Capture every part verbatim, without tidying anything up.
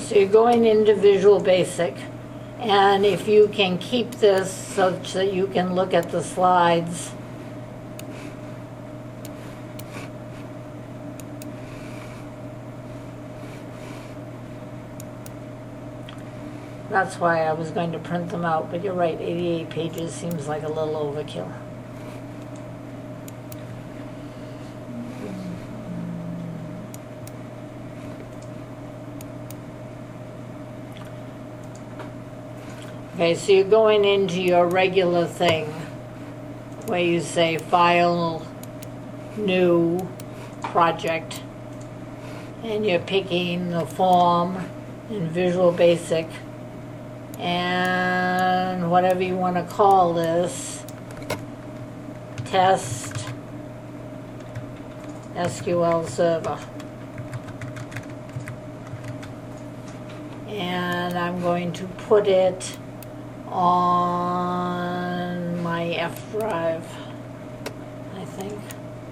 so you're going into Visual Basic, and if you can keep this such that you can look at the slides. That's why I was going to print them out, but you're right, eighty-eight pages seems like a little overkill. Okay, so you're going into your regular thing where you say File, New, Project, and you're picking the form in Visual Basic and whatever you want to call this, Test S Q L Server. And I'm going to put it on my F drive, I think.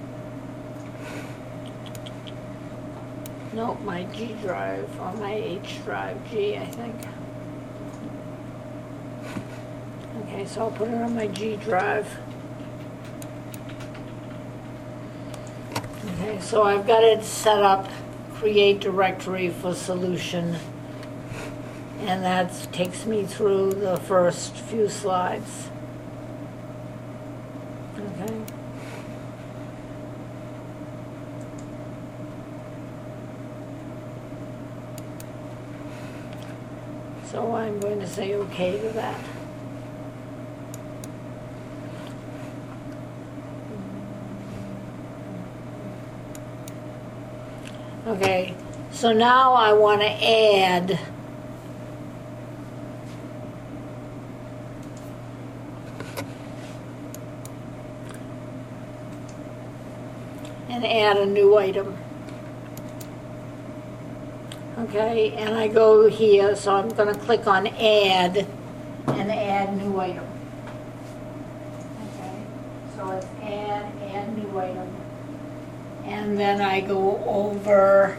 Nope, my G drive, or my H drive, G, I think. Okay, so I'll put it on my G drive. Okay, so I've got it set up, create directory for solution. And that takes me through the first few slides. Okay. So I'm going to say okay to that. Okay, so now I want to add and add a new item. Okay, and I go here, so I'm going to click on Add and Add New Item. Okay, so it's Add, Add New Item. And then I go over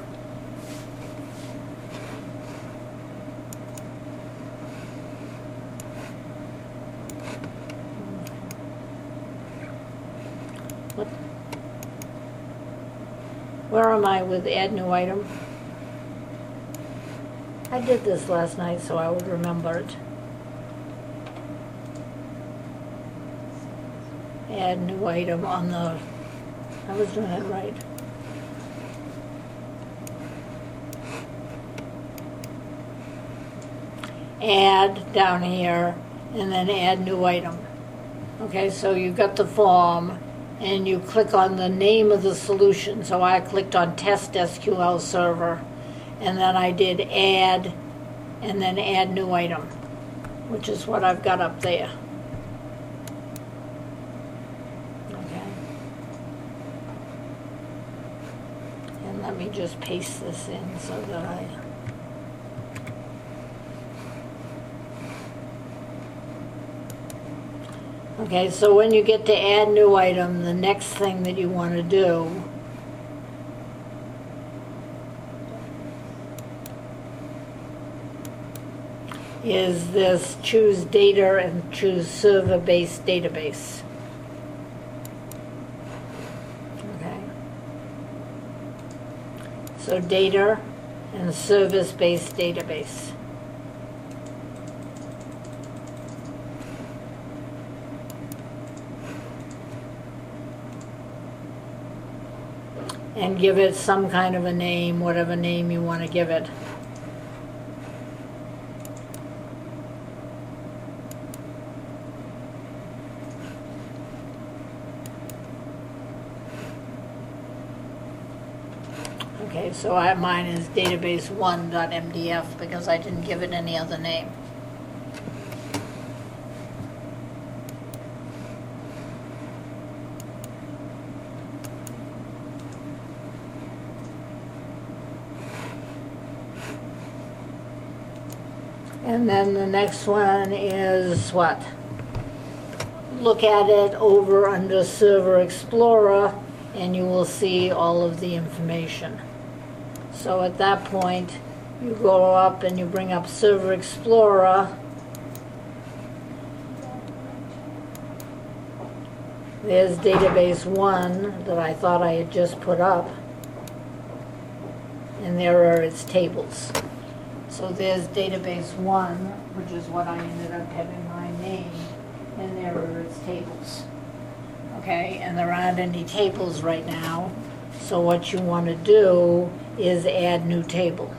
what? Where am I with Add New Item? I did this last night, so I would remember it. Add New Item on the, I was doing it right. Add down here, and then Add New Item. Okay, so you've got the form, and you click on the name of the solution. So I clicked on Test S Q L Server, and then I did Add, and then Add New Item, which is what I've got up there. Okay. And let me just paste this in so that I... Okay, so when you get to Add New Item, the next thing that you want to do is this choose data and choose server-based database. Okay. So data and service-based database. And give it some kind of a name, whatever name you want to give it. Okay, so I, mine is database one dot M D F because I didn't give it any other name. And then the next one is what? Look at it over under Server Explorer and you will see all of the information. So at that point, you go up and you bring up Server Explorer. There's database one that I thought I had just put up. And there are its tables. So there's database one, which is what I ended up having my name, and there are its tables. Okay, and there aren't any tables right now. So what you want to do is add new table.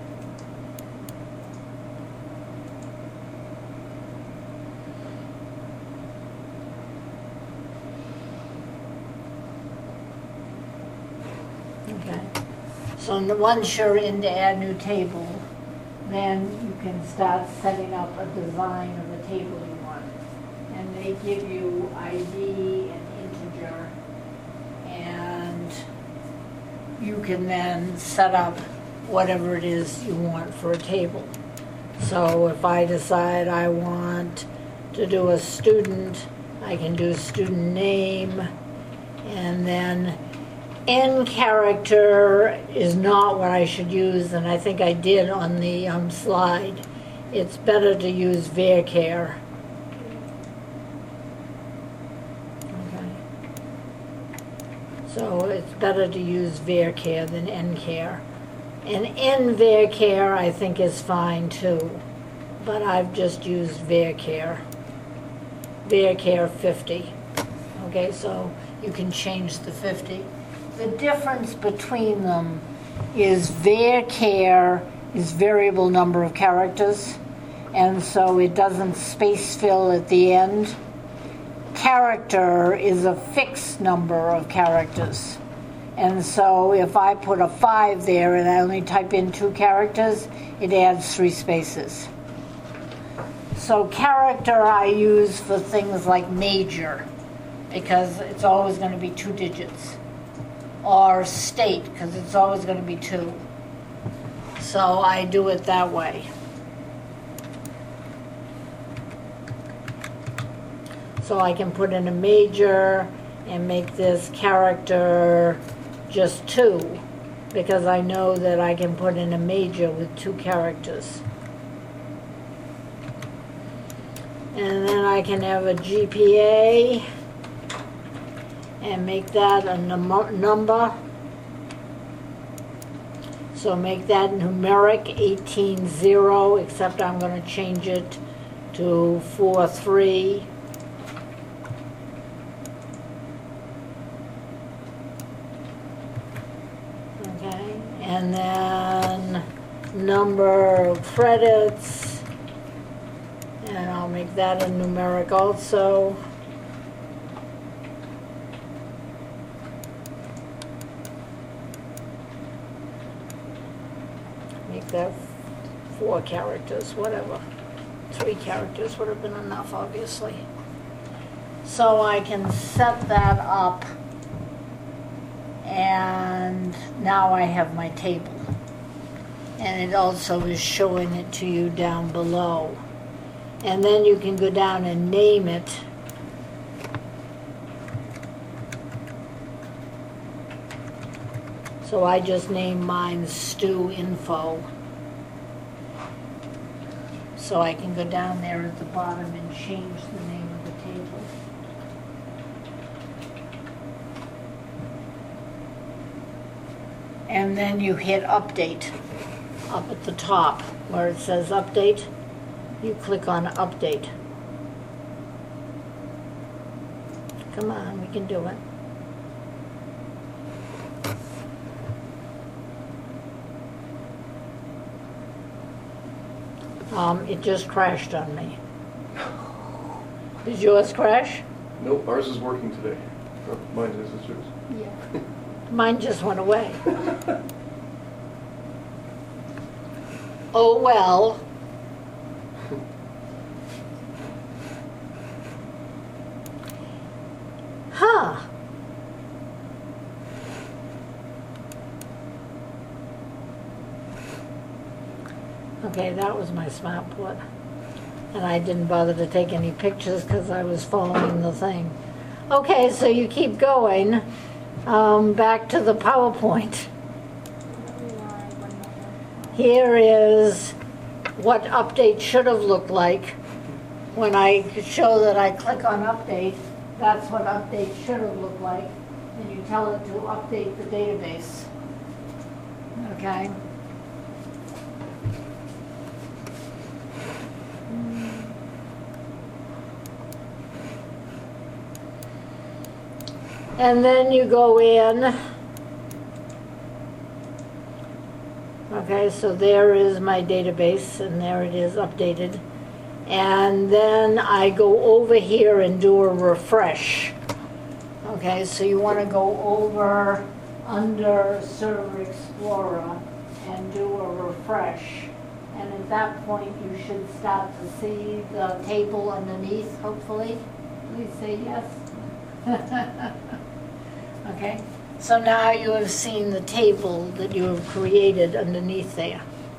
Okay. So once you're in to add new table, then you can start setting up a design of the table you want. And they give you I D and integer, and you can then set up whatever it is you want for a table. So if I decide I want to do a student, I can do student name, and then N character is not what I should use, and I think I did on the um, slide. It's better to use varchar. Okay. So it's better to use varchar than nchar. And nvarchar I think is fine too, but I've just used varchar. Varchar fifty. Okay, so you can change the fifty. The difference between them is varchar is variable number of characters, and so it doesn't space fill at the end. Character is a fixed number of characters, and so if I put a five there and I only type in two characters, it adds three spaces. So character I use for things like major, because it's always going to be two digits. Or state, because it's always going to be two. So I do it that way. So I can put in a major and make this character just two, because I know that I can put in a major with two characters. And then I can have a G P A and make that a num number. So make that numeric eighteen zero, except I'm going to change it to four three. Okay, and then number of credits, and I'll make that a numeric also. Make that four characters, whatever. Three characters would have been enough, obviously. So I can set that up, and now I have my table. And it also is showing it to you down below. And then you can go down and name it. So I just named mine Stu Info. So I can go down there at the bottom and change the name of the table. And then you hit update up at the top where it says update. You click on update. Come on, we can do it. Um, it just crashed on me. Did yours crash? Nope, ours is working today. Oh, mine is, it's yours. Yeah. Mine just went away. Oh well. Huh. Okay, that was my smart port. And I didn't bother to take any pictures because I was following the thing. Okay, so you keep going. Um, back to the PowerPoint. here is what update should have looked like. When I show that I click on update, that's what update should have looked like. And you tell it to update the database. Okay? And then you go in. Okay, so there is my database, and there it is updated. And then I go over here and do a refresh. Okay, so you want to go over under Server Explorer and do a refresh. And at that point, you should start to see the table underneath, hopefully. Please say yes. Okay, so now you have seen the table that you have created underneath there.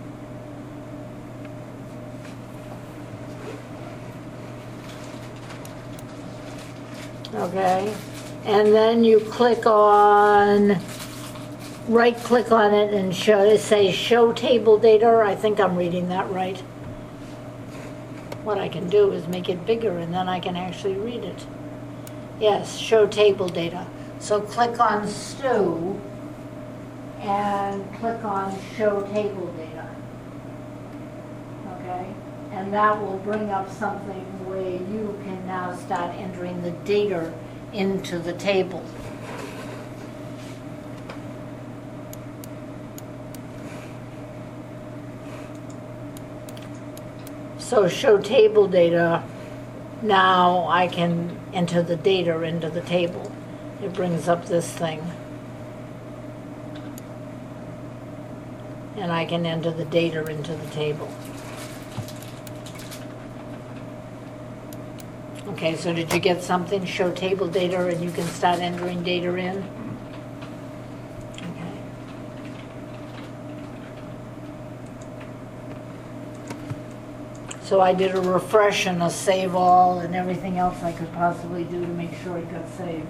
Okay, and then you click on, right click on it and show, say show table data. I think I'm reading that right. What I can do is make it bigger and then I can actually read it. Yes, show table data. So click on Stu and click on show table data. Okay, and that will bring up something where you can now start entering the data into the table. So show table data, now I can enter the data into the table. It brings up this thing. And I can enter the data into the table. Okay, so did you get something? Show table data and you can start entering data in? Okay. So I did a refresh and a save all and everything else I could possibly do to make sure it got saved.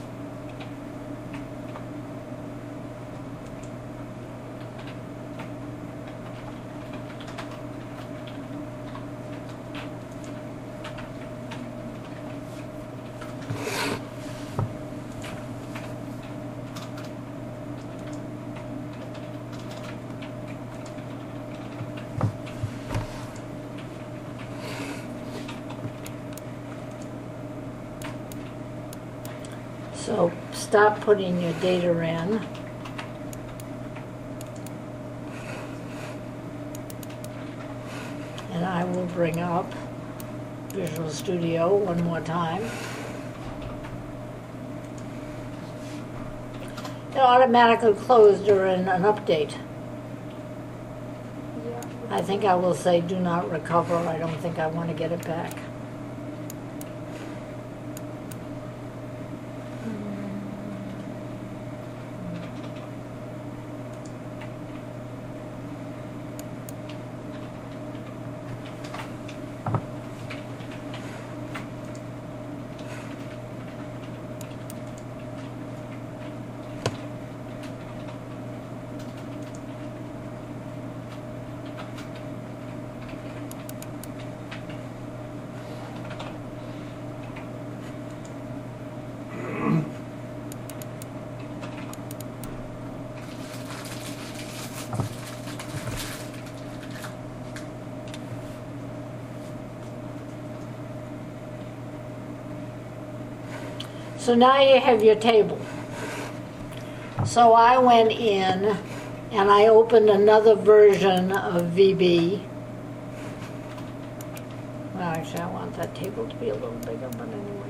So stop putting your data in. And I will bring up Visual Studio one more time. It automatically closed during an update. I think I will say do not recover. I don't think I want to get it back. So now you have your table. So I went in and I opened another version of V B. Well, actually I want that table to be a little bigger, but anyway.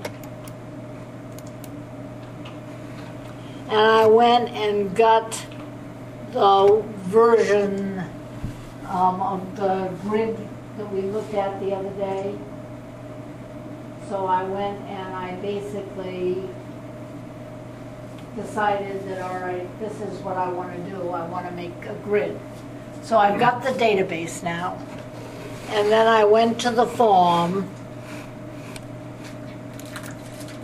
And I went and got the version um, of the grid that we looked at the other day. So I went and I basically decided that, all right, this is what I want to do. I want to make a grid. So I've got the database now. And then I went to the form.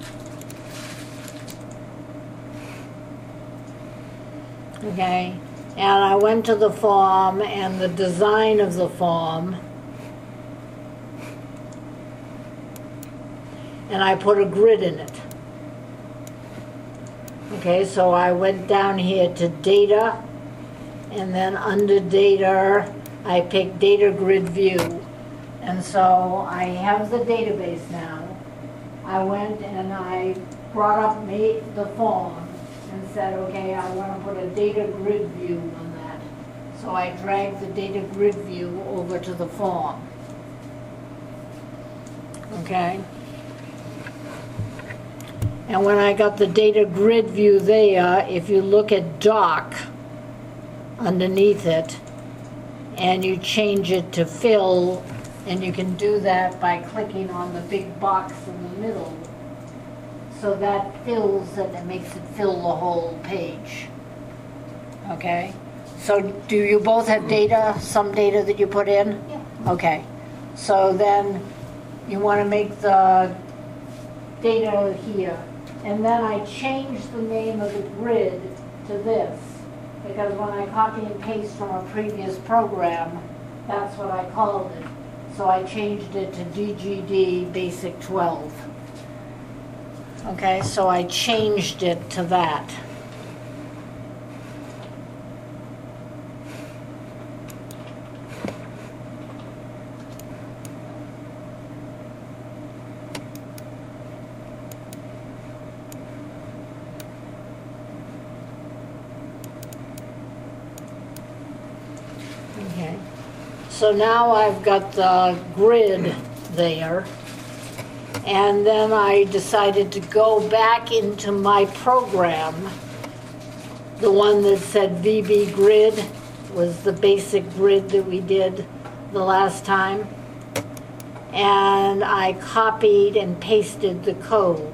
Okay. And I went to the form and the design of the form, and I put a grid in it. Okay, so I went down here to data, and then under data, I picked data grid view. And so I have the database now. I went and I brought up made the form and said, okay, I want to put a data grid view on that. So I dragged the data grid view over to the form. Okay? And when I got the data grid view there, if you look at doc underneath it, and you change it to fill, and you can do that by clicking on the big box in the middle. So that fills it and makes it fill the whole page. Okay? So do you both have data, some data that you put in? Yeah. Okay. So then you want to make the data here. And then I changed the name of the grid to this, because when I copy and paste from a previous program, that's what I called it. So I changed it to D G D Basic twelve. Okay, so I changed it to that. Okay, so now I've got the grid there, and then I decided to go back into my program. The one that said V B grid was the basic grid that we did the last time, and I copied and pasted the code.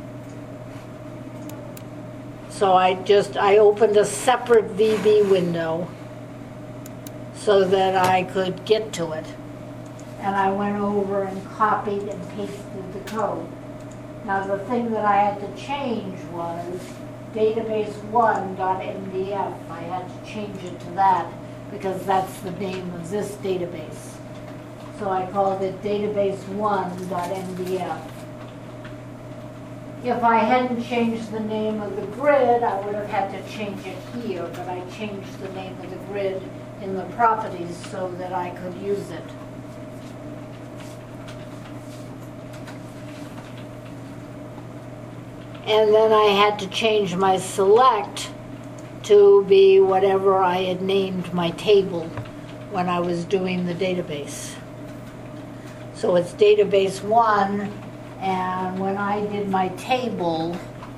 So I just, I opened a separate V B window so that I could get to it. And I went over and copied and pasted the code. Now the thing that I had to change was database one dot M D F. I had to change it to that because that's the name of this database. So I called it database one dot M D F. If I hadn't changed the name of the grid, I would have had to change it here, but I changed the name of the grid in the properties so that I could use it. And then I had to change my select to be whatever I had named my table when I was doing the database. So it's database one, and when I did my table,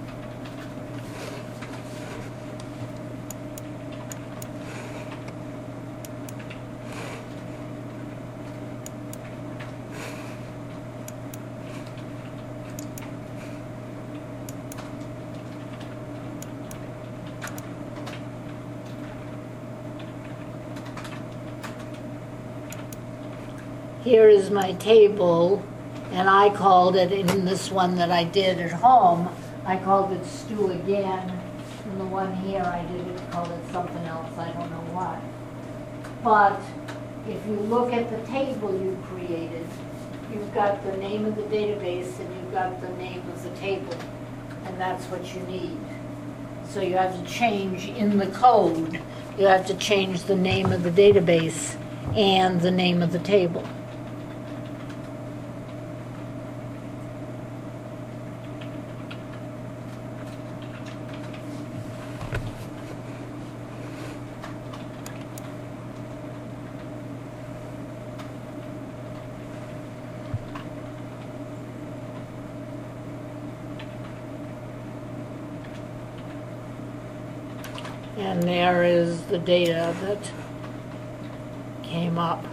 here is my table, and I called it, in this one that I did at home, I called it stew again. And the one here I did it, called it something else, I don't know what. But if you look at the table you created, you've got the name of the database and you've got the name of the table, and that's what you need. So you have to change in the code, you have to change the name of the database and the name of the table. And there is the data that came up.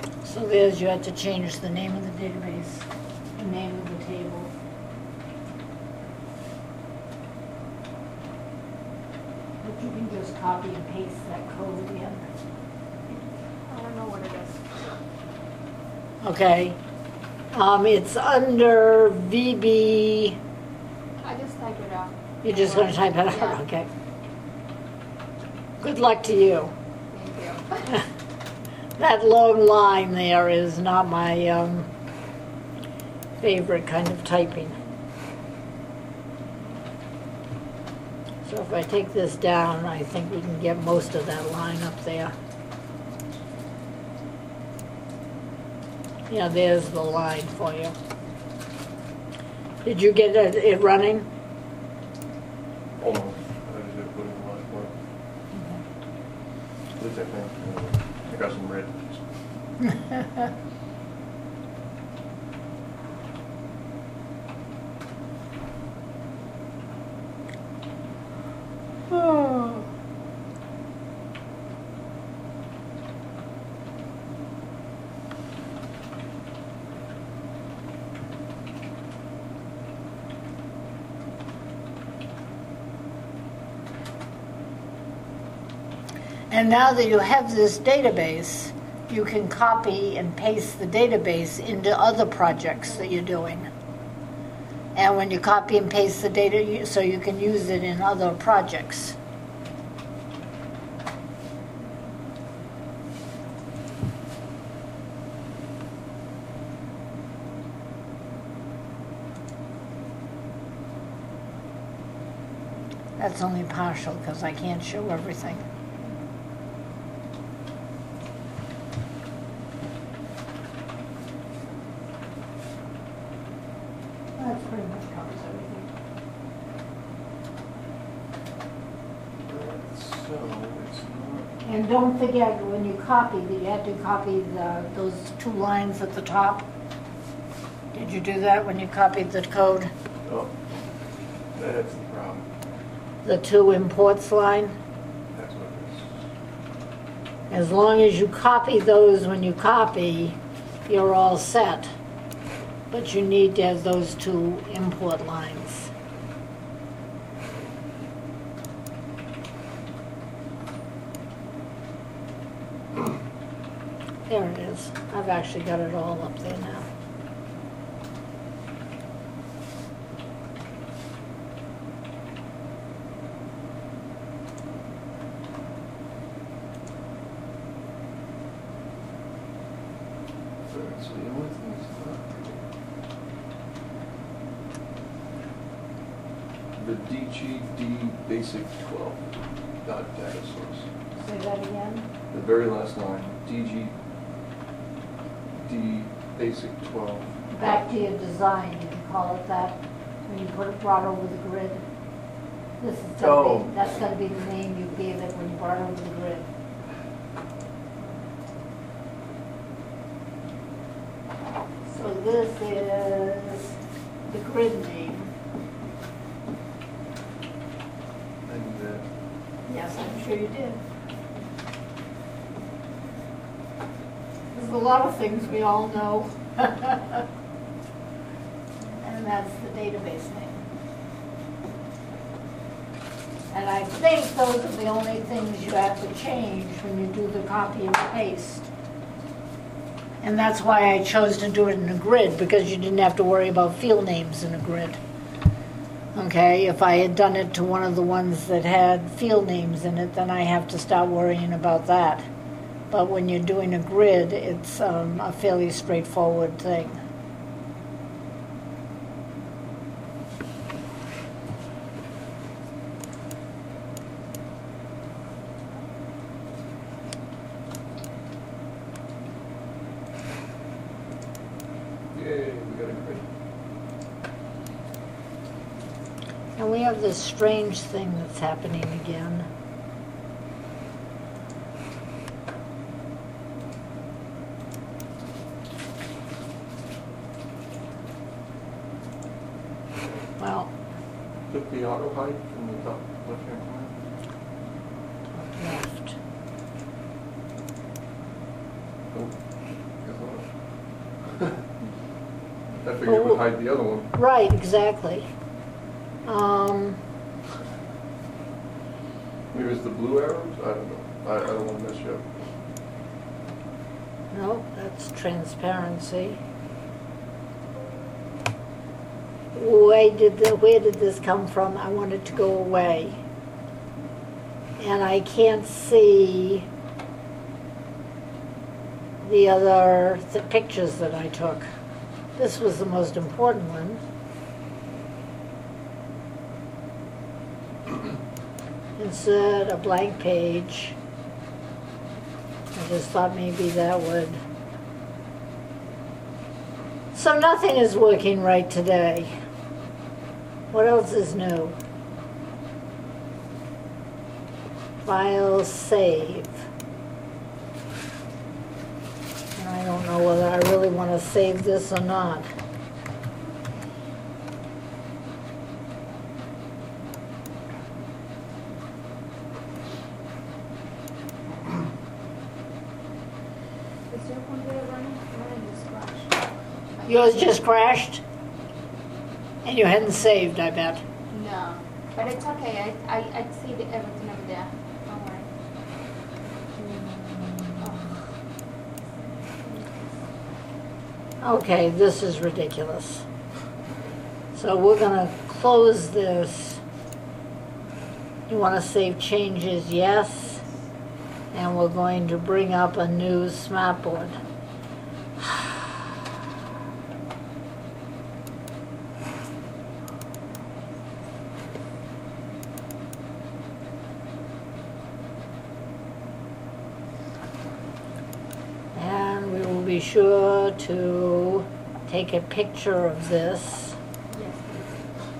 So there's, you had to change the name of the database, the name of the table. But you can just copy and paste that code in. I don't know what it is. Okay. Um, it's under V B, I just type it out. you're just gonna type it Yeah. out, okay. Good luck to you. Thank you. That long line there is not my um, favorite kind of typing. So if I take this down, I think we can get most of that line up there. Yeah, there's the line for you. Did you get it, it running? Almost. I just have to put in the last part. At least I think. uh, I got some red. Oh. And now that you have this database, you can copy and paste the database into other projects that you're doing. And when you copy and paste the data, you- so you can use it in other projects. That's only partial because I can't show everything. That's pretty much covers everything. So, it's not. And don't forget, when you copy, that you have to copy the, those two lines at the top. Did you do that when you copied the code? Oh, that's the problem. The two imports line? That's what it is. As long as you copy those when you copy, you're all set. But you need to have those two import lines. There it is. I've actually got it all up there now. Alright, so the only thing that's not the D G D basic twelve dot data source. Say that again? The very last line, D G D basic twelve. Back to your design, did you call it that, when you put it, brought over the grid? This is gonna Oh. be, that's gonna be the name you gave it when you brought over the grid. So this is the grid name. And uh, Yes, I'm sure you did. There's a lot of things we all know. And that's the database name. And I think those are the only things you have to change when you do the copy and paste. And that's why I chose to do it in a grid, because you didn't have to worry about field names in a grid. Okay, if I had done it to one of the ones that had field names in it, then I have to start worrying about that. But when you're doing a grid, it's um, a fairly straightforward thing. yay, we got a grid. And we have this strange thing that's happening again. Well, Took the auto hide from the top left-hand corner. left. Oh, I figured it would hide the other one. Right, exactly. Um, Maybe it's the blue arrows? I don't know. I, I don't want to mess you up. no, that's transparency. Where did the, where did this come from? I want it to go away. And I can't see the other th- pictures that I took. This was the most important one. Insert a blank page. I just thought maybe that would. So nothing is working right today. What else is new? File save. And I don't know whether I really want to save this or not. Is your computer running? Mine just crashed. Yours just crashed? And you hadn't saved, I bet. No, but it's okay. I I I see the, everything over there. Don't worry. Oh. Okay, this is ridiculous. So we're gonna close this. You wanna save changes? Yes. And we're going to bring up a new smartboard. And we will be sure to take a picture of this. Yes, please.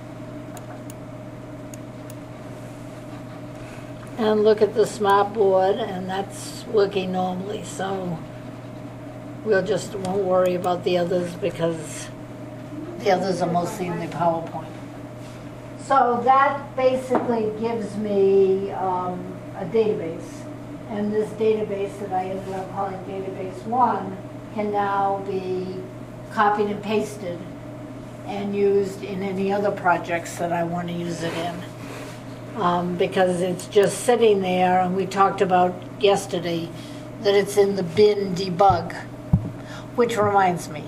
And look at the smart board, and that's working normally, so we'll just won't worry about the others because the others are mostly in the PowerPoint. So that basically gives me um, a database, and this database that I ended up calling Database One can now be copied and pasted and used in any other projects that I want to use it in. Um, because it's just sitting there, and we talked about yesterday that it's in the bin debug, which reminds me.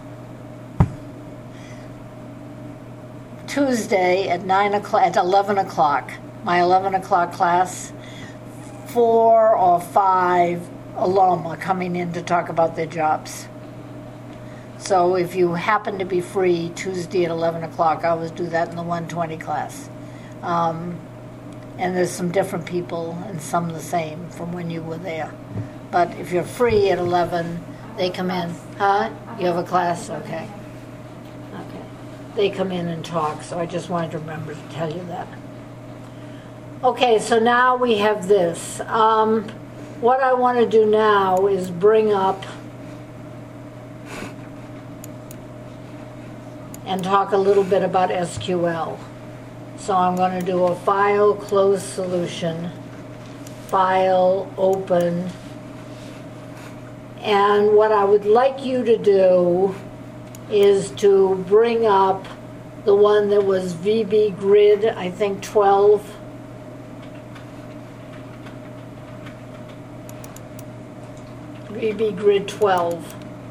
Tuesday at nine o'clock, at eleven o'clock, my eleven o'clock class, four or five alum are coming in to talk about their jobs. So if you happen to be free Tuesday at eleven o'clock, I always do that in the one twenty class. Um, And there's some different people and some the same from when you were there. But if you're free at eleven, they come in. Huh? You have a class? Okay. Okay. They come in and talk, so I just wanted to remember to tell you that. Okay, so now we have this. Um, what I want to do now is bring up and talk a little bit about S Q L. So I'm going to do a file close solution, file open, and what I would like you to do is to bring up the one that was V B Grid, I think twelve. V B Grid twelve.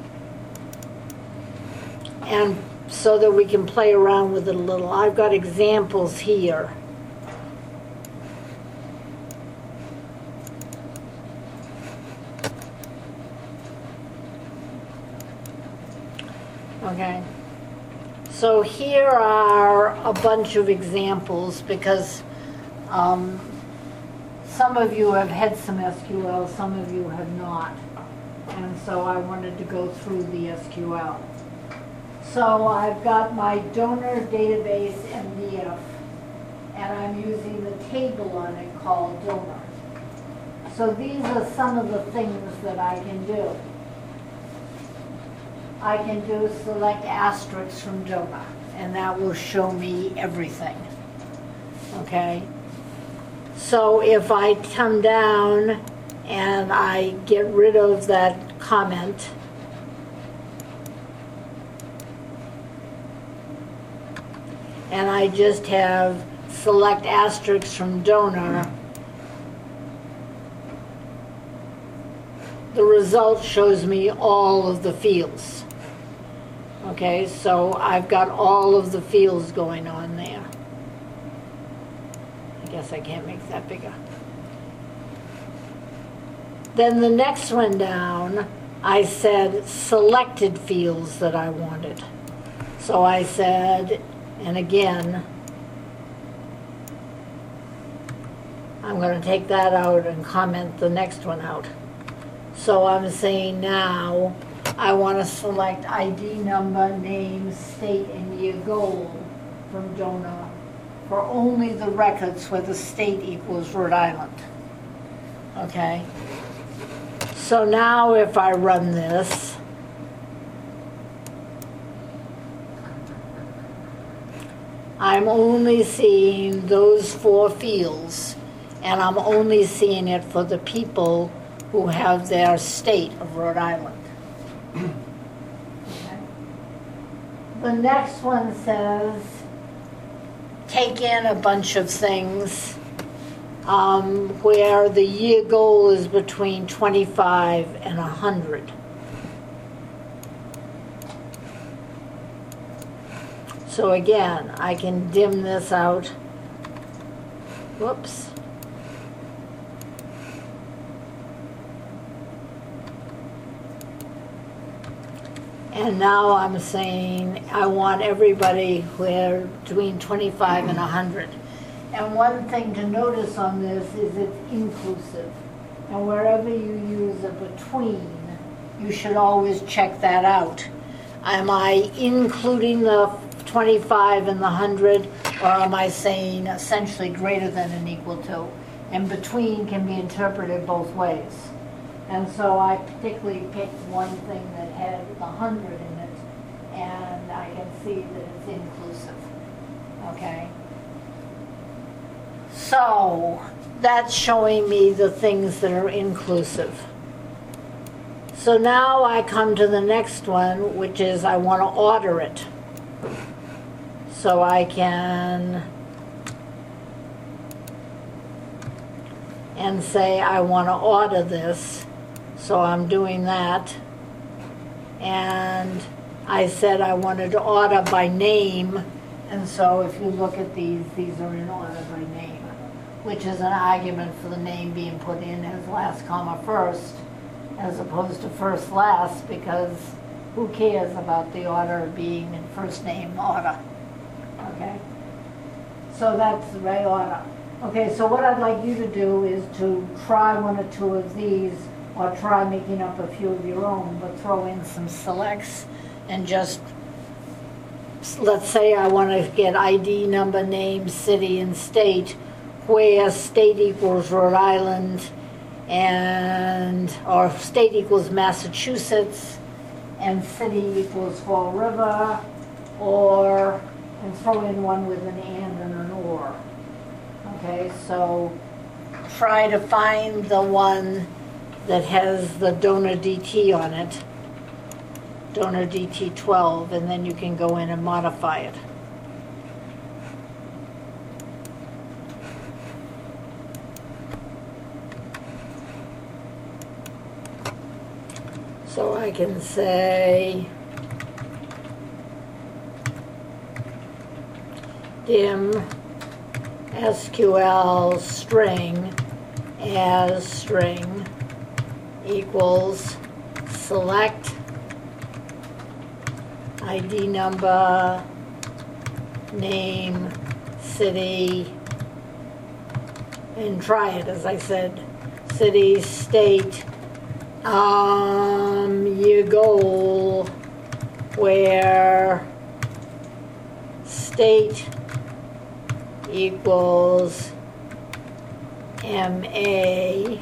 And so that we can play around with it a little. I've got examples here. Okay. So here are a bunch of examples because um, some of you have had some S Q L, some of you have not. And so I wanted to go through the S Q L. So I've got my donor database M D F, and I'm using the table on it called donor. So these are some of the things that I can do. I can do select asterisks from donor, and that will show me everything. Okay? So if I come down and I get rid of that comment, and I just have select asterisks from donor, the result shows me all of the fields. Okay, so I've got all of the fields going on there. I guess I can't make that bigger. Then the next one down, I said selected fields that I wanted. So I said, and again, I'm going to take that out and comment the next one out. So I'm saying now I want to select I D number, name, state, and year goal from donor for only the records where the state equals Rhode Island. Okay? So now if I run this, I'm only seeing those four fields, and I'm only seeing it for the people who have their state of Rhode Island. Okay. The next one says, take in a bunch of things um, where the year goal is between twenty-five and one hundred. So again, I can dim this out. Whoops. And now I'm saying I want everybody where between twenty-five and one hundred. And one thing to notice on this is it's inclusive. And wherever you use a between, you should always check that out. Am I including the twenty-five and the one hundred, or am I saying essentially greater than and equal to? And between can be interpreted both ways. And so I particularly picked one thing that had the one hundred in it, and I can see that it's inclusive. Okay? So that's showing me the things that are inclusive. So now I come to the next one, which is I want to order it. So I can and say I want to order this. So I'm doing that. And I said I wanted to order by name. And so if you look at these, these are in order by name, which is an argument for the name being put in as last comma first, as opposed to first last, because who cares about the order being in first name order? Okay? So that's the right order. Okay, so what I'd like you to do is to try one or two of these, or try making up a few of your own, but throw in some selects and just, let's say I want to get I D number, name, city, and state, where state equals Rhode Island, and, or state equals Massachusetts, and city equals Fall River, or, and throw in one with an and and an or. Okay, so try to find the one that has the donor D T on it, donor D T twelve, and then you can go in and modify it. So I can say dim S Q L string as string equals select I D number, name, city, and try it, as I said, city, state, um, year goal, where state equals M A,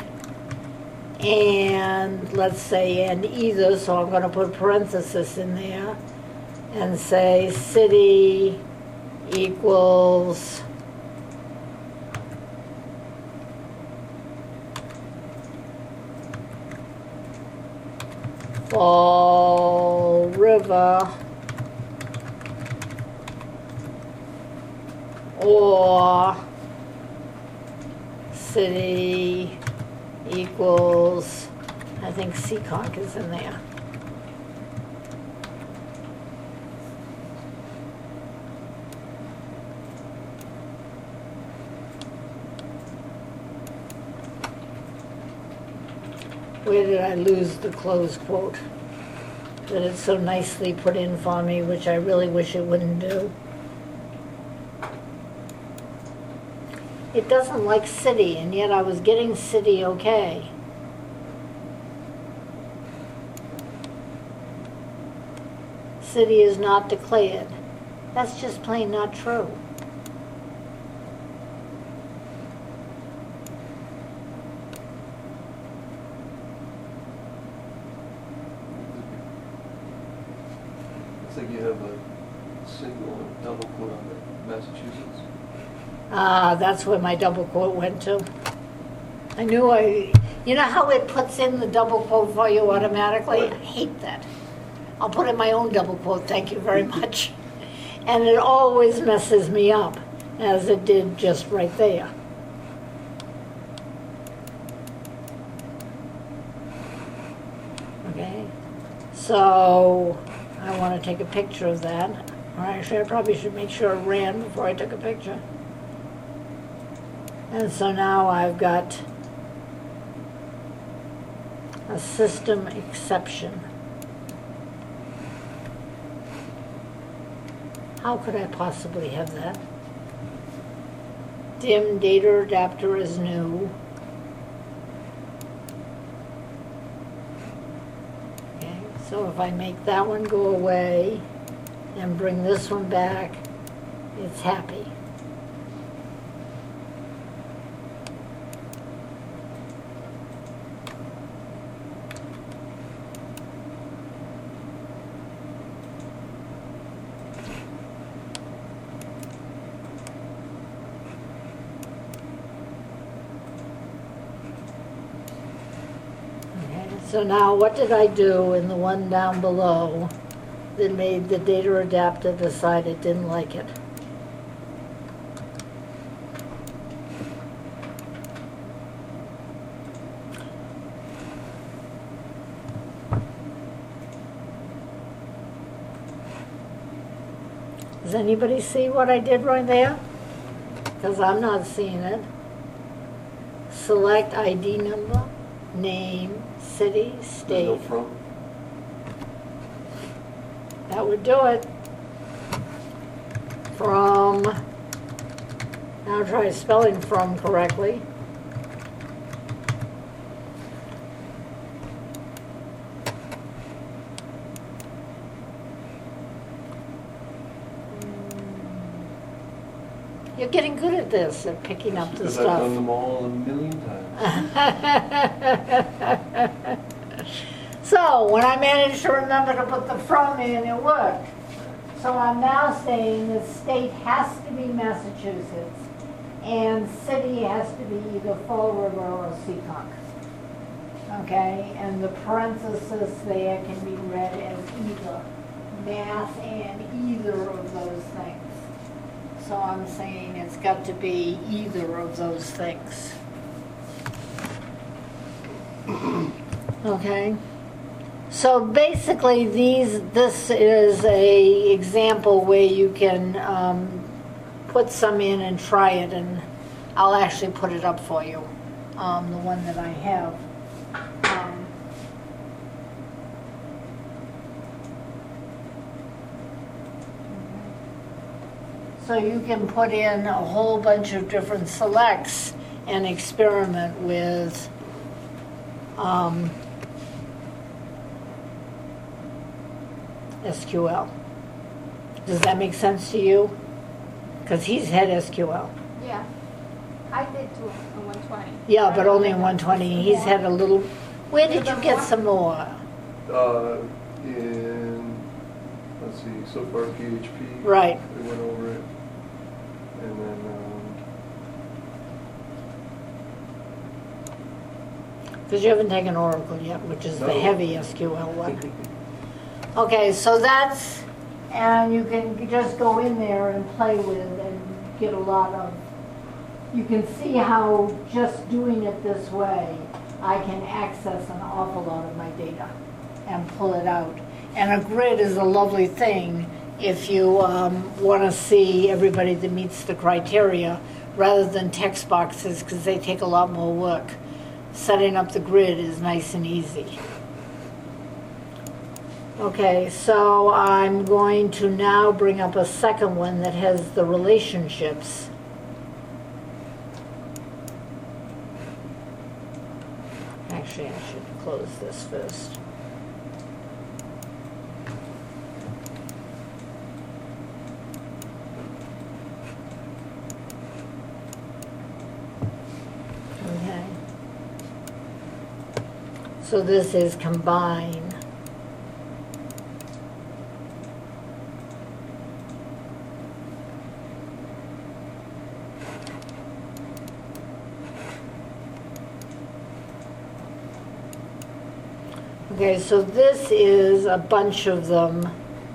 and let's say and either, so I'm going to put parenthesis in there and say city equals Fall River, or city equals, I think Seekonk is in there. Where did I lose the close quote? That it's so nicely put in for me, which I really wish it wouldn't do. It doesn't like city, and yet I was getting city okay. City is not declared. That's just plain not true. It's like you have a single and double quote on the Massachusetts. Ah, that's where my double quote went to. I knew I, you know how it puts in the double quote for you automatically? I hate that. I'll put in my own double quote, thank you very much. And it always messes me up, as it did just right there. Okay, so I want to take a picture of that. Or actually, I probably should make sure it ran before I took a picture. And so now I've got a system exception. How could I possibly have that? Dim data adapter is new. Okay, so if I make that one go away and bring this one back, it's happy. So now what did I do in the one down below that made the data adapter decide it didn't like it? Does anybody see what I did right there? Because I'm not seeing it. Select I D number, name, city, state. No from. That would do it. From. Now try spelling from correctly. You're getting good at this, at picking up the Because stuff. I've done them all a million times. So, when I managed to remember to put the from in, it worked. So I'm now saying the state has to be Massachusetts, and city has to be either Fall River or Seekonk. Okay, and the parenthesis there can be read as either, Mass and either of those things. So I'm saying it's got to be either of those things. Okay? So basically these, this is a example where you can um, put some in and try it, and I'll actually put it up for you, um, the one that I have. Um, So you can put in a whole bunch of different selects and experiment with um, S Q L. Does that make sense to you? Because he's had S Q L. Yeah, I did too in one twenty. Yeah, but only in one twenty. He's had a little. Where did you get some more? Uh, in, let's see, so far P H P. Right. We went over it. And then, Because you haven't taken Oracle yet, which is the No. heavy S Q L um, one. Okay, so that's, and you can just go in there and play with and get a lot of, you can see how just doing it this way, I can access an awful lot of my data and pull it out. And a grid is a lovely thing if you um, want to see everybody that meets the criteria rather than text boxes, because they take a lot more work. Setting up the grid is nice and easy. Okay, so I'm going to now bring up a second one that has the relationships. Actually, I should close this first. Okay. So this is combine. Okay, so this is a bunch of them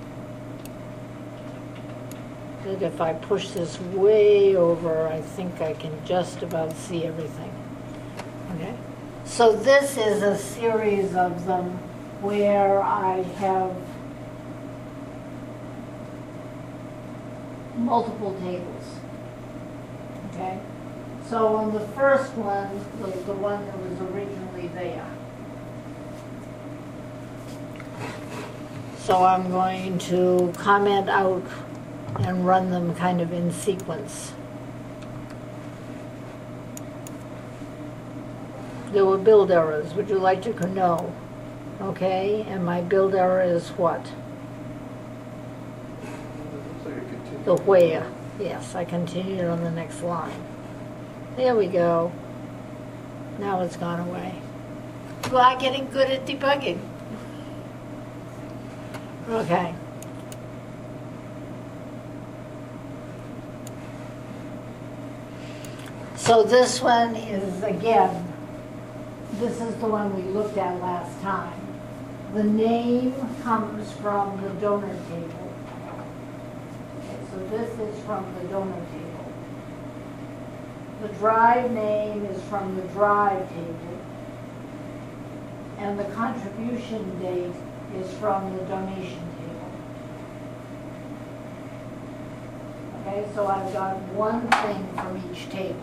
that if I push this way over, I think I can just about see everything. Okay, so this is a series of them where I have multiple tables. Okay, so on the first one was the one that was originally there. So I'm going to comment out and run them kind of in sequence. There were build errors. Would you like to know? Okay, and my build error is what? Looks like it continues. The where. Yes, I continued on the next line. There we go. Now it's gone away. You are getting good at debugging. Okay. So this one is, again, this is the one we looked at last time. The name comes from the donor table. Okay, so this is from the donor table. The drive name is from the drive table. And the contribution date is from the donation table. Okay, so I've got one thing from each table.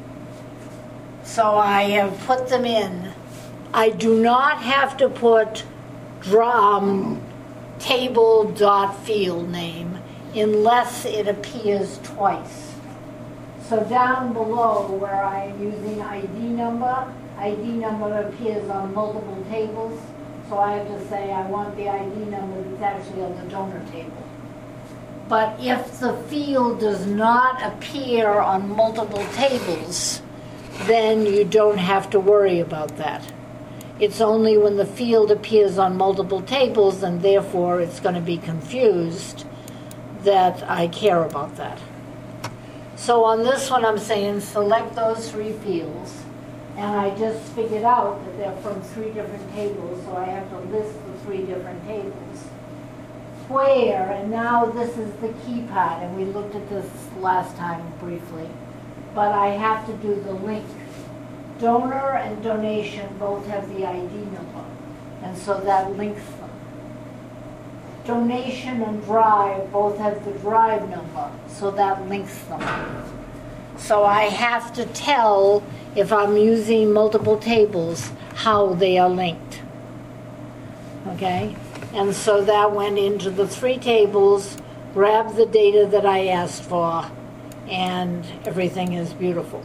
So I have put them in. I do not have to put drum table dot field name unless it appears twice. So down below where I am using I D number, I D number appears on multiple tables. So I have to say I want the I D number that's actually on the donor table. But if the field does not appear on multiple tables, then you don't have to worry about that. It's only when the field appears on multiple tables, and therefore it's going to be confused, that I care about that. So on this one I'm saying select those three fields. And I just figured out that they're from three different tables, so I have to list the three different tables. Where, and now this is the key part, and we looked at this last time briefly, but I have to do the link. Donor and donation both have the I D number, and so that links them. Donation and drive both have the drive number, so that links them. So I have to tell, if I'm using multiple tables, how they are linked. Okay? And so that went into the three tables, grabbed the data that I asked for, and everything is beautiful.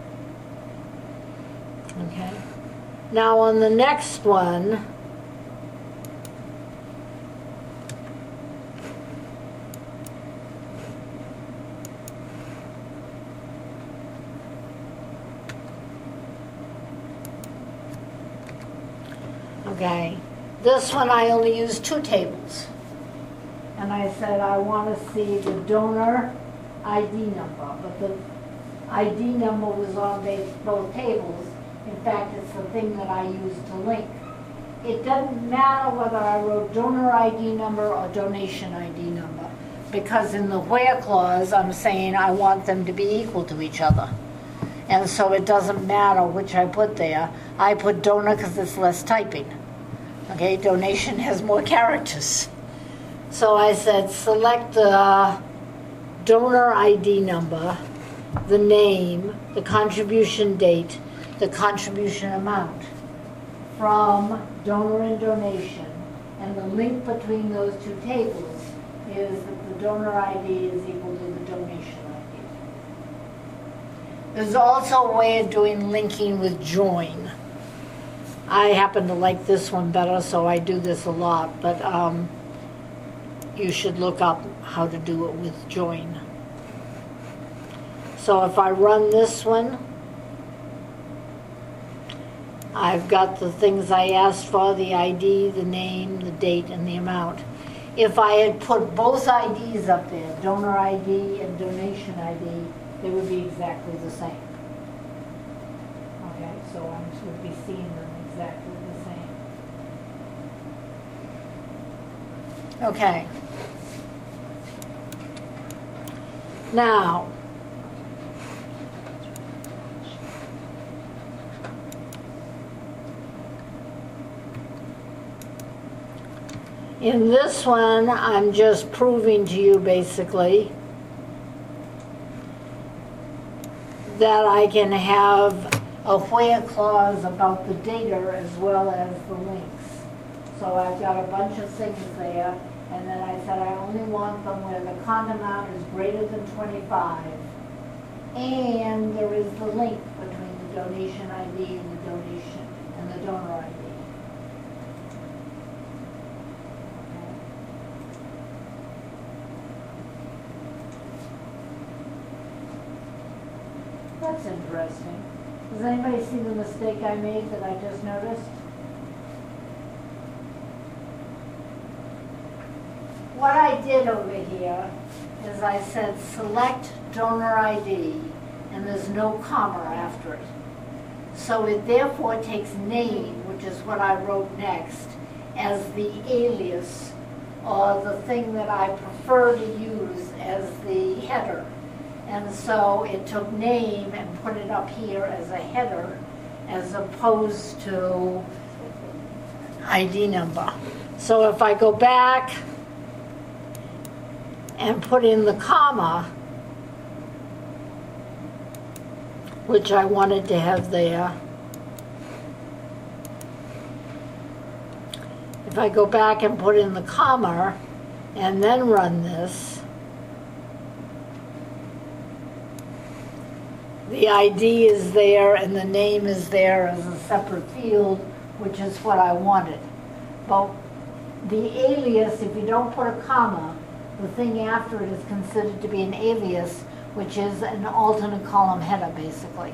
Okay? Now on the next one, okay, this one I only used two tables. And I said I want to see the donor I D number, but the I D number was on both tables. In fact, it's the thing that I used to link. It doesn't matter whether I wrote donor I D number or donation I D number. because in the where clause, I'm saying I want them to be equal to each other. And so it doesn't matter which I put there. I put donor because it's less typing. Okay, donation has more characters. So I said select the donor I D number, the name, the contribution date, the contribution amount from donor and donation. And the link between those two tables is that the donor I D is equal to the donation I D. There's also a way of doing linking with join. I happen to like this one better, so I do this a lot, but um, you should look up how to do it with join. So if I run this one, I've got the things I asked for, the I D, the name, the date, and the amount. If I had put both I Ds up there, donor I D and donation I D, they would be exactly the same. Okay, so I should be seeing them exactly the same. Okay. Now, in this one, I'm just proving to you basically that I can have a where clause about the data as well as the links. So I've got a bunch of things there, and then I said I only want them where the con amount is greater than twenty-five, and there is the link between the donation I D and the donation and the donor I D. That's interesting. Does anybody see the mistake I made that I just noticed? What I did over here is I said select donor I D, and there's no comma after it. So it therefore takes name, which is what I wrote next, as the alias, or the thing that I prefer to use as the header. And so it took name and put it up here as a header as opposed to I D number. So if I go back and put in the comma, which I wanted to have there, if I go back and put in the comma and then run this, the I D is there and the name is there as a separate field, which is what I wanted. But the alias, if you don't put a comma, the thing after it is considered to be an alias, which is an alternate column header, basically.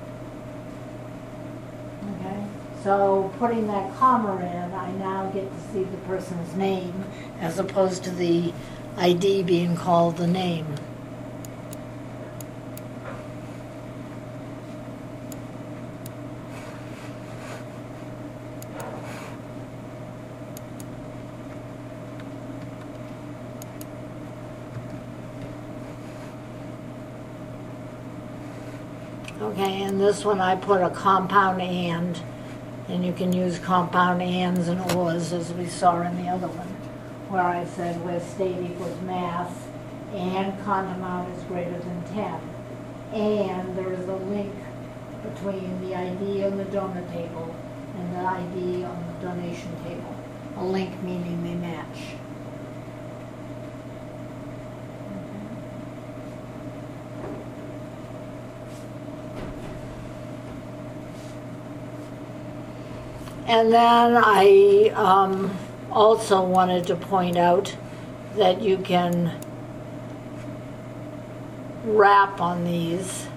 Okay? So putting that comma in, I now get to see the person's name as opposed to the I D being called the name. Okay, and this one I put a compound and, and you can use compound ands and ors as we saw in the other one, where I said where state equals mass and con amount is greater than ten. And there is a link between the I D on the donor table and the I D on the donation table. A link meaning they match. And then I um, also wanted to point out that you can wrap on these.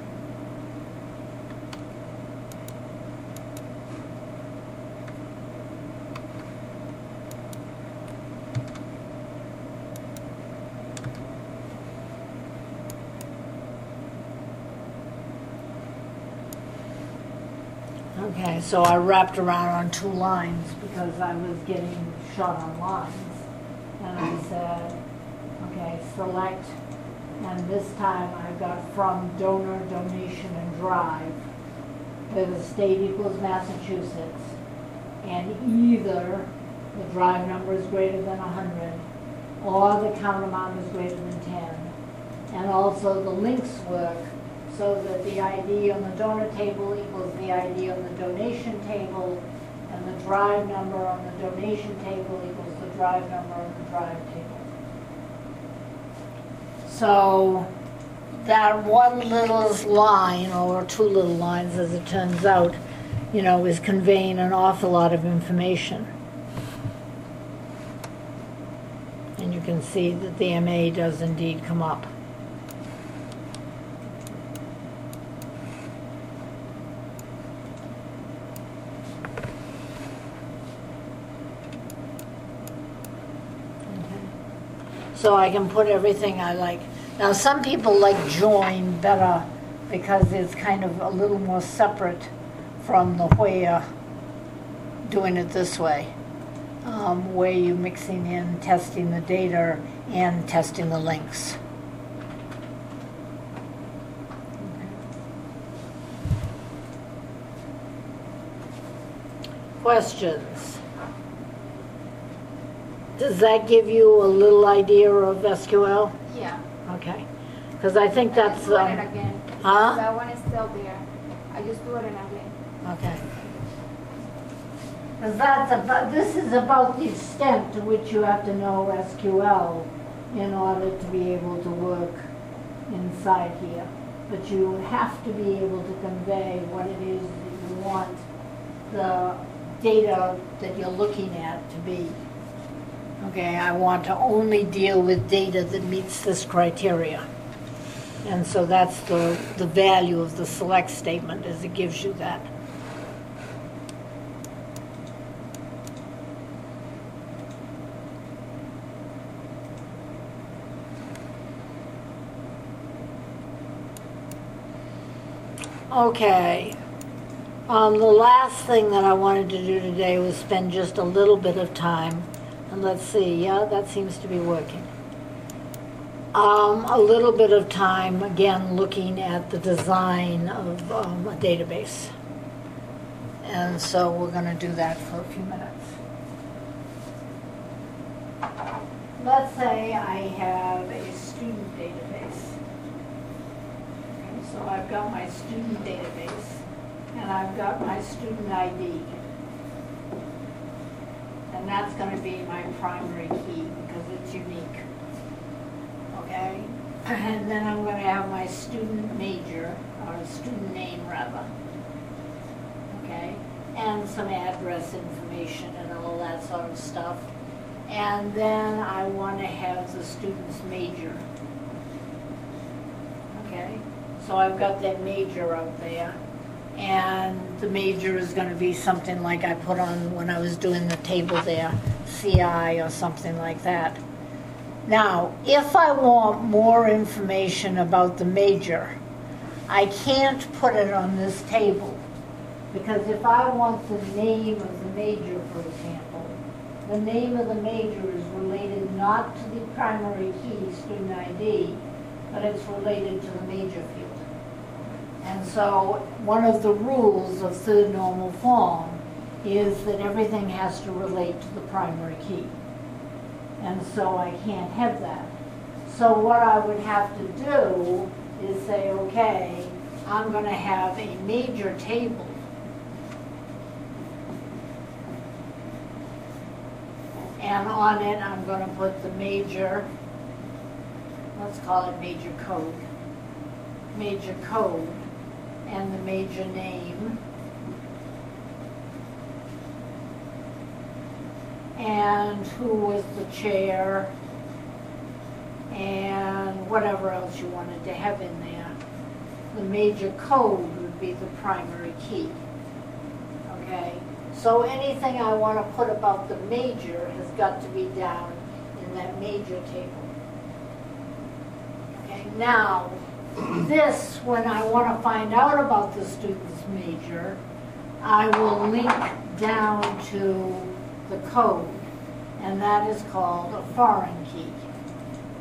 Okay, so I wrapped around on two lines because I was getting short on lines. And I said, Okay, select, and this time I've got from donor, donation, and drive. The state equals Massachusetts, and either the drive number is greater than one hundred, or the count amount is greater than ten. And also the links work so that the I D on the donor table equals the I D on the donation table, and the drive number on the donation table equals the drive number on the drive table. So that one little line, or two little lines as it turns out, you know, is conveying an awful lot of information. And you can see that the M A does indeed come up. So I can put everything I like. Now some people like join better because it's kind of a little more separate from the where doing it this way, um, where you're mixing in testing the data and testing the links. Questions? Does that give you a little idea of S Q L? Yeah. Okay. Because I think I that's... just do um, it again. Huh? That one is still there. I just do it again. Okay. Because that's about, this is about the extent to which you have to know S Q L in order to be able to work inside here. But you have to be able to convey what it is that you want the data that you're looking at to be. Okay, I want to only deal with data that meets this criteria. And so that's the, the value of the select statement, is it gives you that. Okay. Um, the last thing that I wanted to do today was spend just a little bit of time. And let's see, yeah, that seems to be working. Um, a little bit of time, again, looking at the design of um, a database. And so we're going to do that for a few minutes. Let's say I have a student database. Okay, so I've got my student database, and I've got my student I D. And that's going to be my primary key because it's unique. Okay? And then I'm going to have my student major, or student name rather. Okay? And some address information and all that sort of stuff. And then I want to have the student's major. Okay? So I've got that major out there. And the major is going to be something like I put on when I was doing the table there, C I or something like that. Now, if I want more information about the major, I can't put it on this table. Because if I want the name of the major, for example, the name of the major is related not to the primary key, student I D, but it's related to the major field. And so one of the rules of third normal form is that everything has to relate to the primary key. And so I can't have that. So what I would have to do is say, okay, I'm going to have a major table. And on it, I'm going to put the major, let's call it major code. Major code. And the major name, and who was the chair, and whatever else you wanted to have in there. The major code would be the primary key. Okay? So anything I want to put about the major has got to be down in that major table. Okay? Now, this, when I want to find out about the student's major, I will link down to the code, and that is called a foreign key.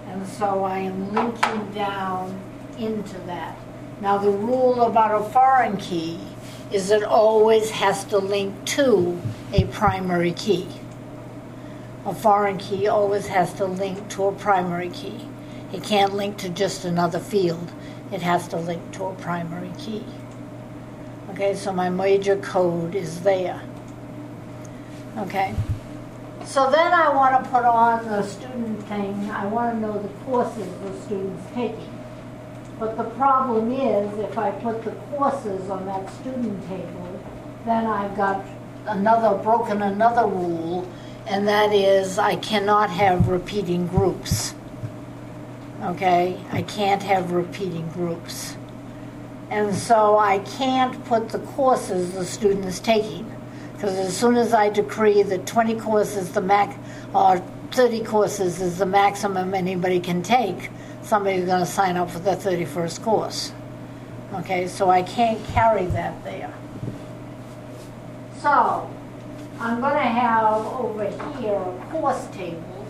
And so I am linking down into that. Now the rule about a foreign key is it always has to link to a primary key. A foreign key always has to link to a primary key. It can't link to just another field. It has to link to a primary key. Okay, so my major code is there. Okay. So then I want to put on the student thing. I want to know the courses the student's taking. But the problem is, if I put the courses on that student table, then I've got another, broken another rule, and that is I cannot have repeating groups. Okay? I can't have repeating groups. And so I can't put the courses the student is taking. Because as soon as I decree that twenty courses the max, or thirty courses is the maximum anybody can take, somebody's going to sign up for the thirty-first course. Okay, so I can't carry that there. So I'm going to have over here a course table.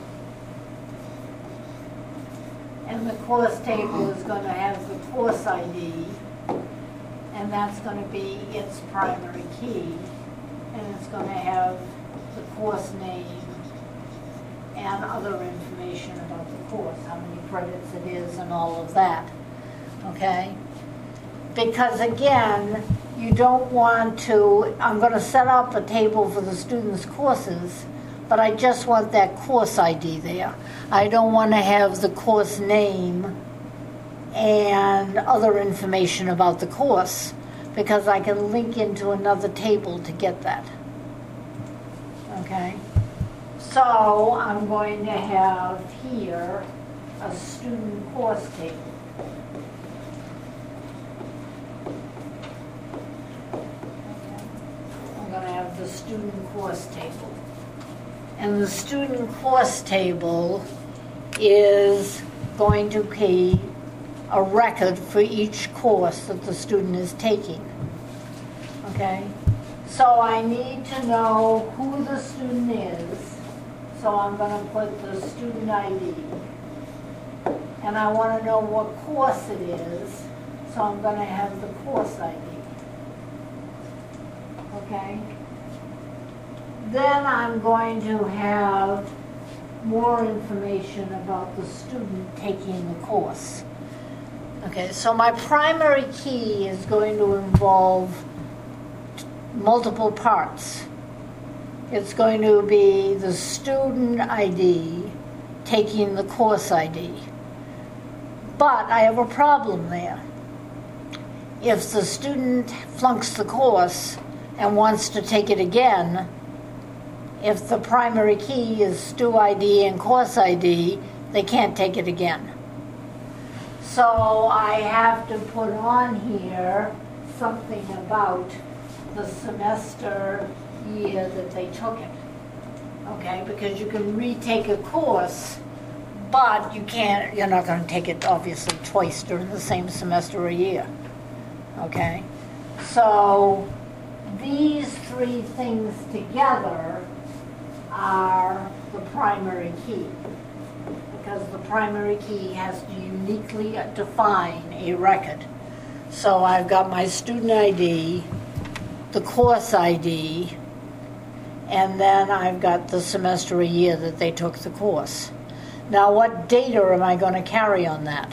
And the course table is going to have the course I D. And that's going to be its primary key. And it's going to have the course name and other information about the course, how many credits it is and all of that, okay? Because again, you don't want to, I'm going to set up a table for the students' courses, but I just want that course I D there. I don't want to have the course name and other information about the course, because I can link into another table to get that. Okay? So I'm going to have here a student course table. Okay. I'm going to have the student course table. And the student course table is going to be a record for each course that the student is taking. Okay? So I need to know who the student is. So I'm going to put the student I D. And I want to know what course it is. So I'm going to have the course I D. Okay? Then I'm going to have more information about the student taking the course. Okay, so my primary key is going to involve multiple parts. It's going to be the student I D taking the course I D. But I have a problem there. If the student flunks the course and wants to take it again, if the primary key is stu I D and course I D, they can't take it again. So I have to put on here something about the semester year that they took it. Okay, because you can retake a course, but you can't, you're not going to take it obviously twice during the same semester or year. Okay, so these three things together are the primary key, because the primary key has to uniquely define a record. So I've got my student I D, the course I D, and then I've got the semester or year that they took the course. Now what data am I going to carry on that?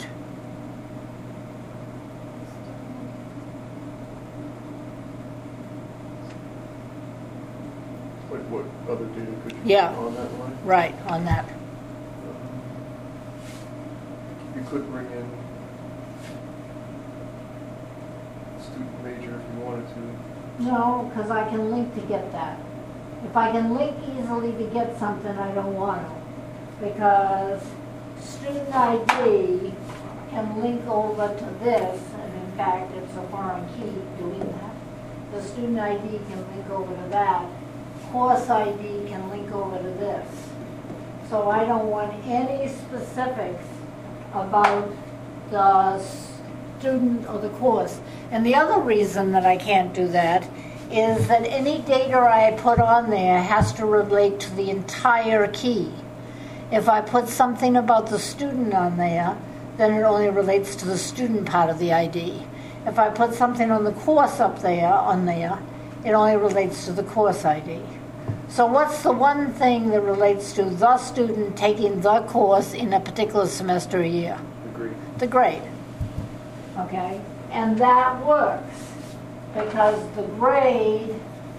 Like what other data could you Yeah. put on that line? Right, on that. Um, You could bring in student major if you wanted to. No, because I can link to get that. If I can link easily to get something, I don't want to. Because student I D can link over to this, and in fact, it's a foreign key doing that. The student I D can link over to that. Course I D can link over to this. So I don't want any specifics about the student or the course. And the other reason that I can't do that is that any data I put on there has to relate to the entire key. If I put something about the student on there, then it only relates to the student part of the I D. If I put something on the course up there, on there, it only relates to the course I D. So what's the one thing that relates to the student taking the course in a particular semester a year? The grade. The grade. Okay? And that works because the grade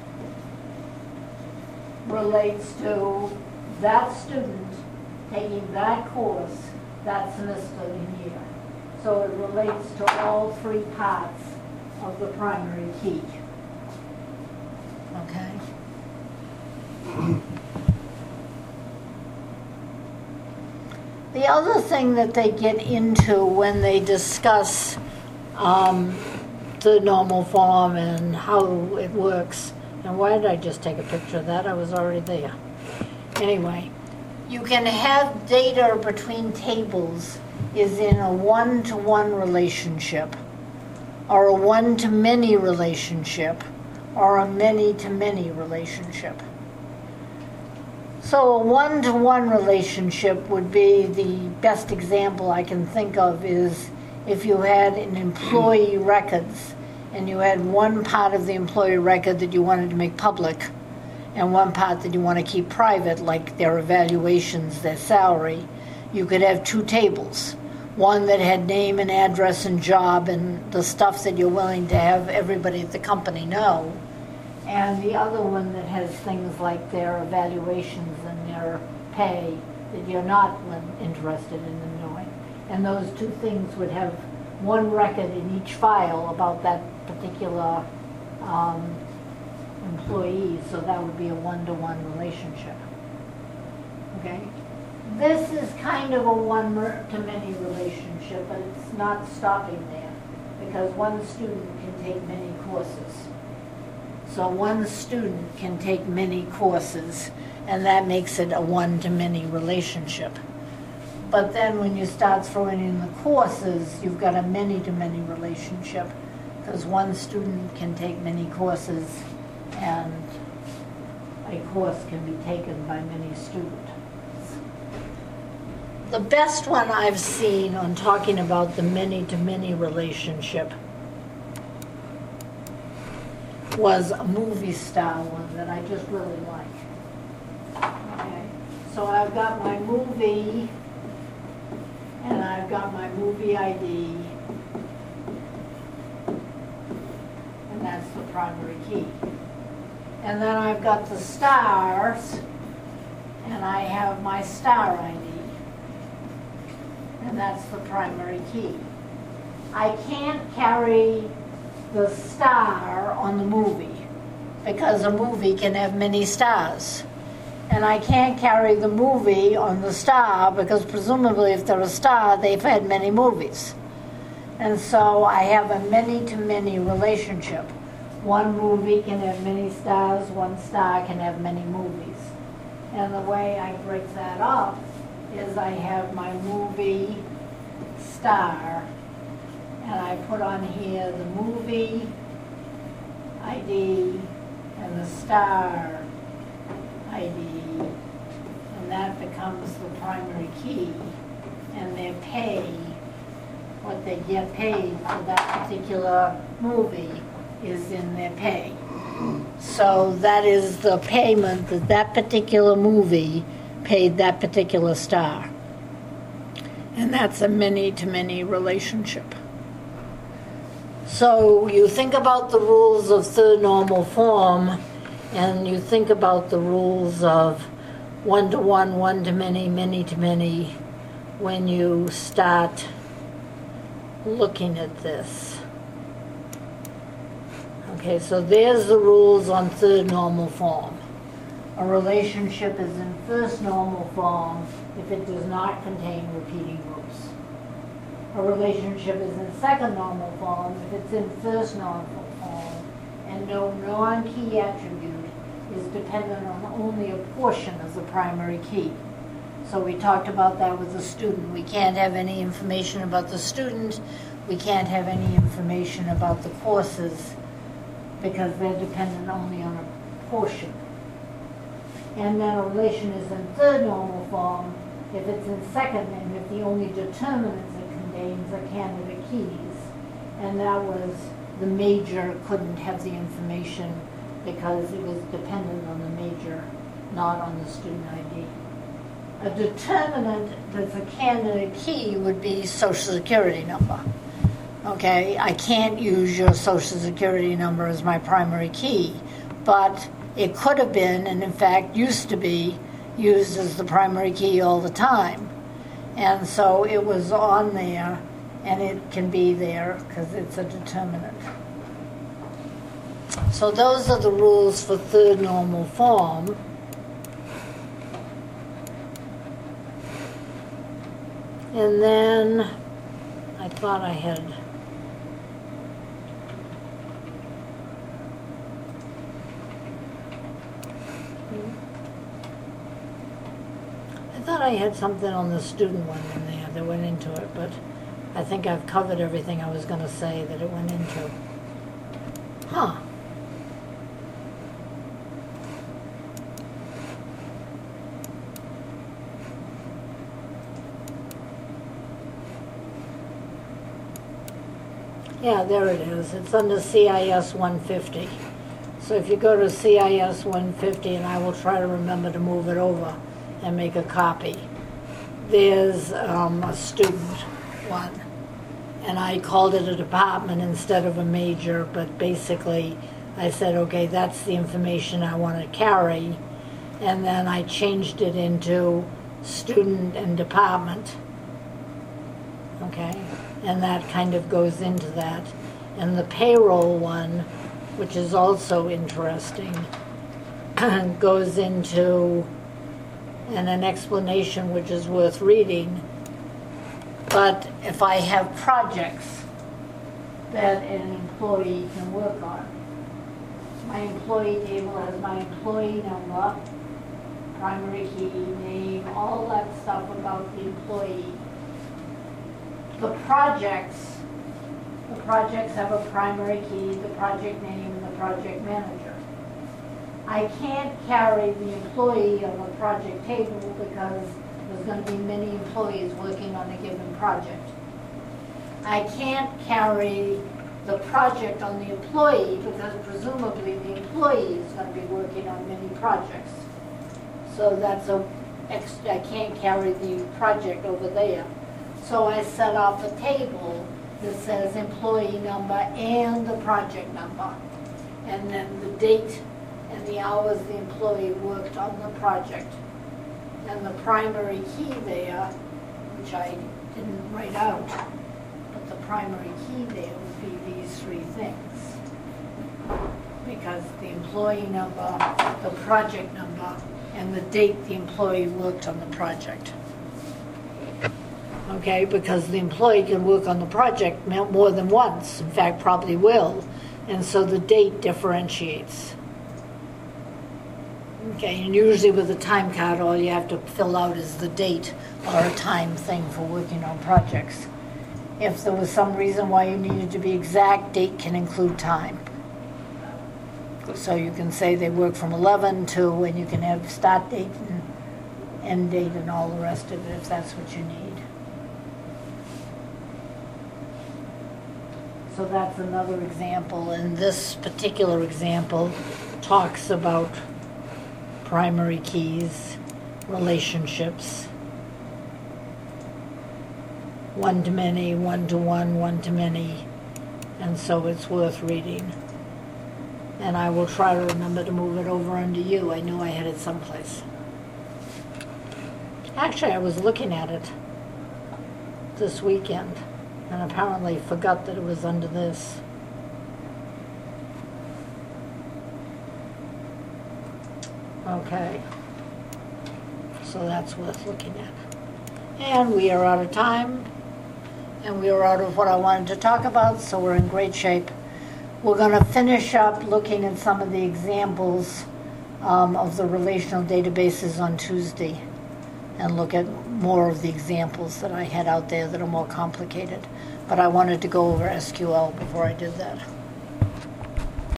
relates to that student taking that course that semester and year. So it relates to all three parts of the primary key. Okay? The other thing that they get into when they discuss um, the normal form and how it works, and why did I just take a picture of that? I was already there. Anyway, you can have data between tables is in a one-to-one relationship, or a one-to-many relationship, or a many-to-many relationship. So a one-to-one relationship would be the best example I can think of is if you had an employee records and you had one part of the employee record that you wanted to make public and one part that you want to keep private, like their evaluations, their salary, you could have two tables. One that had name and address and job and the stuff that you're willing to have everybody at the company know, and the other one that has things like their evaluations and their pay that you're not interested in them knowing. And those two things would have one record in each file about that particular um, employee, so that would be a one-to-one relationship. Okay? This is kind of a one-to-many relationship, but it's not stopping there because one student can take many courses. So one student can take many courses, and that makes it a one-to-many relationship. But then when you start throwing in the courses, you've got a many-to-many relationship because one student can take many courses, and a course can be taken by many students. The best one I've seen on talking about the many-to-many relationship was a movie style one that I just really like. Okay, so I've got my movie, and I've got my movie I D, and that's the primary key. And then I've got the stars, and I have my star I D, and that's the primary key. I can't carry the star on the movie because a movie can have many stars. And I can't carry the movie on the star because presumably if they're a star, they've had many movies. And so I have a many-to-many relationship. One movie can have many stars, one star can have many movies. And the way I break that up is I have my movie star, and I put on here the movie I D and the star I D, and that becomes the primary key, and their pay, what they get paid for that particular movie is in their pay. So that is the payment that that particular movie paid that particular star. And that's a many-to-many relationship. So you think about the rules of third normal form, and you think about the rules of one-to-one, one-to-many, many-to-many when you start looking at this. Okay, so there's the rules on third normal form. A relationship is in first normal form if it does not contain repeating groups. A relationship is in second normal form if it's in first normal form and no non-key attribute is dependent on only a portion of the primary key. So we talked about that with the student. We can't have any information about the student. We can't have any information about the courses because they're dependent only on a portion. And then a relation is in third normal form if it's in second name, if the only determinants it contains are candidate keys. And that was, the major couldn't have the information because it was dependent on the major, not on the student I D. A determinant that's a candidate key would be social security number. Okay, I can't use your social security number as my primary key, but it could have been, and in fact used to be, used as the primary key all the time. And so it was on there, and it can be there because it's a determinant. So those are the rules for third normal form. And then I thought I had I thought I had something on the student one in there that went into it, but I think I've covered everything I was going to say that it went into. Huh. Yeah, there it is. It's under C I S one fifty. So if you go to C I S one fifty, and I will try to remember to move it over and make a copy, there's um, a student one. And I called it a department instead of a major, but basically I said, okay, that's the information I want to carry. And then I changed it into student and department. Okay, and that kind of goes into that. And the payroll one, which is also interesting, goes into and an explanation which is worth reading. But if I have projects that an employee can work on, my employee table has my employee number, primary key, name, all that stuff about the employee. The projects, the projects have a primary key, the project name, and the project manager. I can't carry the employee on the project table because there's going to be many employees working on a given project. I can't carry the project on the employee because presumably the employee is going to be working on many projects. So that's a, I can't carry the project over there. So I set off a table that says employee number and the project number, and then the date and the hours the employee worked on the project. And the primary key there, which I didn't write out, but the primary key there would be these three things. Because the employee number, the project number, and the date the employee worked on the project. Okay, because the employee can work on the project more than once, in fact probably will, and so the date differentiates. Okay, and usually with a time card all you have to fill out is the date or a time thing for working on projects. If there was some reason why you needed to be exact, date can include time. So you can say they work from eleven to, and you can have start date and end date and all the rest of it if that's what you need. So that's another example, and this particular example talks about primary keys, relationships, one to many, one to one, one to many, and so it's worth reading. And I will try to remember to move it over under you. I knew I had it someplace. Actually, I was looking at it this weekend and apparently forgot that it was under this. Okay, so that's worth looking at. And we are out of time, and we are out of what I wanted to talk about, so we're in great shape. We're going to finish up looking at some of the examples um, of the relational databases on Tuesday and look at more of the examples that I had out there that are more complicated. But I wanted to go over S Q L before I did that.